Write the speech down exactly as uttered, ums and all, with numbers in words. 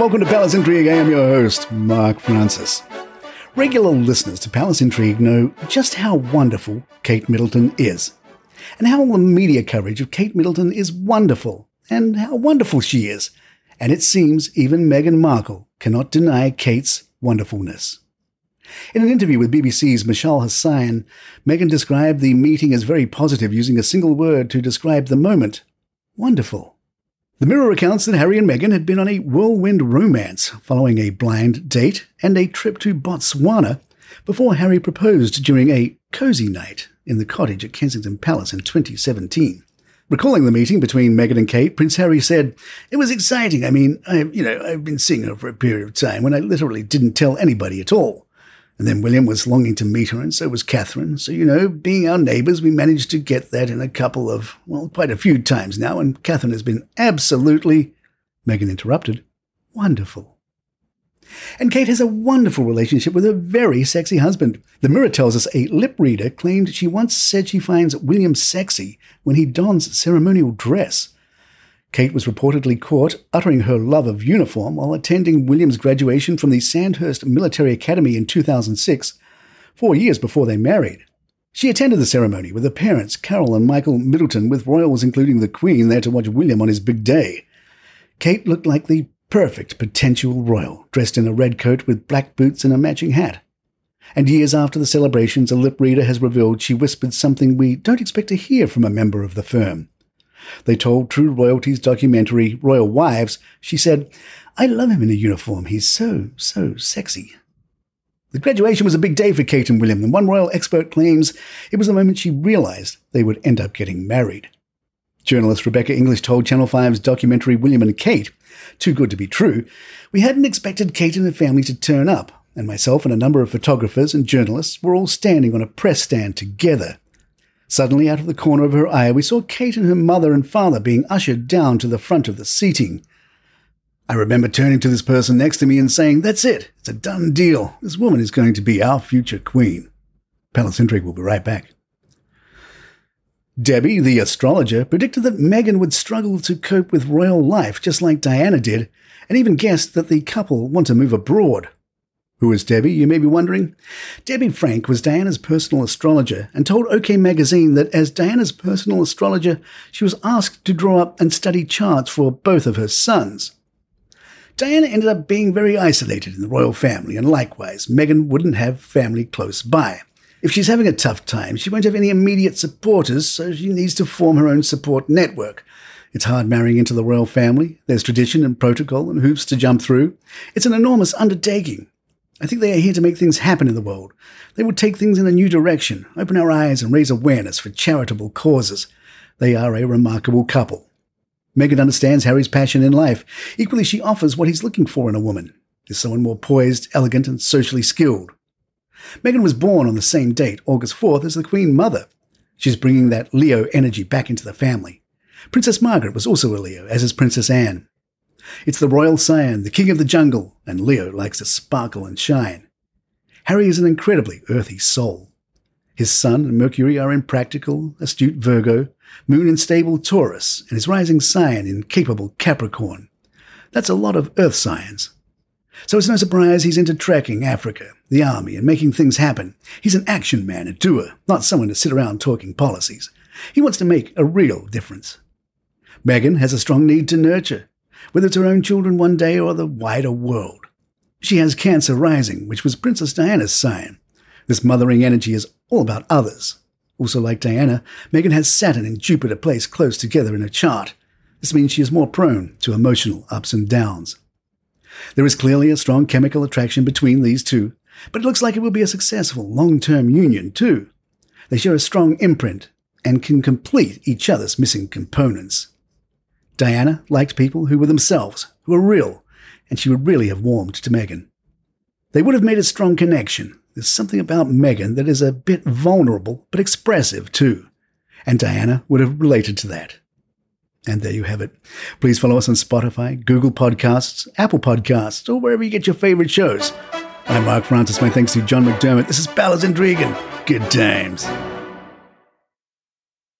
welcome to Palace Intrigue. I am your host, Mark Francis. Regular listeners to Palace Intrigue know just how wonderful Kate Middleton is, and how all the media coverage of Kate Middleton is wonderful, and how wonderful she is. And it seems even Meghan Markle cannot deny Kate's wonderfulness. In an interview with B B C's Mishal Hassan, Meghan described the meeting as very positive, using a single word to describe the moment: wonderful. The Mirror recounts that Harry and Meghan had been on a whirlwind romance following a blind date and a trip to Botswana before Harry proposed during a cosy night in the cottage at Kensington Palace in twenty seventeen. Recalling the meeting between Meghan and Kate, Prince Harry said, "It was exciting. I mean, I, you know, I've been seeing her for a period of time when I literally didn't tell anybody at all. And then William was longing to meet her, and so was Catherine. So, you know, being our neighbours, we managed to get that in a couple of, well, quite a few times now, and Catherine has been absolutely," Meghan interrupted, "wonderful." And Kate has a wonderful relationship with her very sexy husband. The Mirror tells us a lip reader claimed she once said she finds William sexy when he dons ceremonial dress. Kate was reportedly caught uttering her love of uniform while attending William's graduation from the Sandhurst Military Academy in two thousand six, four years before they married. She attended the ceremony with her parents, Carol and Michael Middleton, with royals including the Queen there to watch William on his big day. Kate looked like the perfect potential royal, dressed in a red coat with black boots and a matching hat. And years after the celebrations, a lip reader has revealed she whispered something we don't expect to hear from a member of the firm. They told True Royalty's documentary, Royal Wives, she said, "I love him in a uniform. He's so, so sexy." The graduation was a big day for Kate and William, and one royal expert claims it was the moment she realised they would end up getting married. Journalist Rebecca English told Channel five's documentary William and Kate, "Too good to be true, we hadn't expected Kate and her family to turn up, and myself and a number of photographers and journalists were all standing on a press stand together. Suddenly, out of the corner of her eye, we saw Kate and her mother and father being ushered down to the front of the seating. I remember turning to this person next to me and saying, 'That's it. It's a done deal. This woman is going to be our future queen.'" Palace Intrigue will be right back. Debbie, the astrologer, predicted that Meghan would struggle to cope with royal life just like Diana did, and even guessed that the couple want to move abroad. Who is Debbie, you may be wondering? Debbie Frank was Diana's personal astrologer and told OK Magazine that as Diana's personal astrologer, she was asked to draw up and study charts for both of her sons. Diana ended up being very isolated in the royal family, and likewise, Meghan wouldn't have family close by. If she's having a tough time, she won't have any immediate supporters, so she needs to form her own support network. It's hard marrying into the royal family. There's tradition and protocol and hoops to jump through. It's an enormous undertaking. I think they are here to make things happen in the world. They will take things in a new direction, open our eyes and raise awareness for charitable causes. They are a remarkable couple. Meghan understands Harry's passion in life. Equally, she offers what he's looking for in a woman. Is someone more poised, elegant and socially skilled. Meghan was born on the same date, August fourth, as the Queen Mother. She's bringing that Leo energy back into the family. Princess Margaret was also a Leo, as is Princess Anne. It's the royal scion, the king of the jungle, and Leo likes to sparkle and shine. Harry is an incredibly earthy soul. His sun and Mercury are in practical, astute Virgo, moon in stable Taurus, and his rising sign in capable Capricorn. That's a lot of earth signs. So it's no surprise he's into trekking, Africa, the army, and making things happen. He's an action man, a doer, not someone to sit around talking policies. He wants to make a real difference. Meghan has a strong need to nurture, whether it's her own children one day or the wider world. She has Cancer rising, which was Princess Diana's sign. This mothering energy is all about others. Also like Diana, Meghan has Saturn and Jupiter placed close together in her chart. This means she is more prone to emotional ups and downs. There is clearly a strong chemical attraction between these two, but it looks like it will be a successful long-term union too. They share a strong imprint and can complete each other's missing components. Diana liked people who were themselves, who were real, and she would really have warmed to Meghan. They would have made a strong connection. There's something about Meghan that is a bit vulnerable, but expressive too. And Diana would have related to that. And there you have it. Please follow us on Spotify, Google Podcasts, Apple Podcasts, or wherever you get your favorite shows. I'm Mark Francis. My thanks to John McDermott. This is Palace Intrigue and good times.